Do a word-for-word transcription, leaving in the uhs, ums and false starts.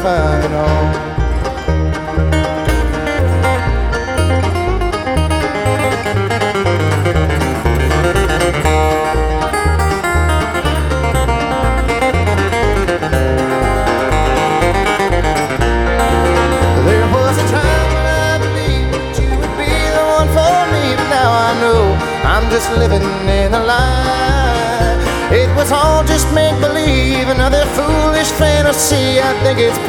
find it all. I'm just living in a lie. It was all just make-believe, another foolish fantasy. I think it's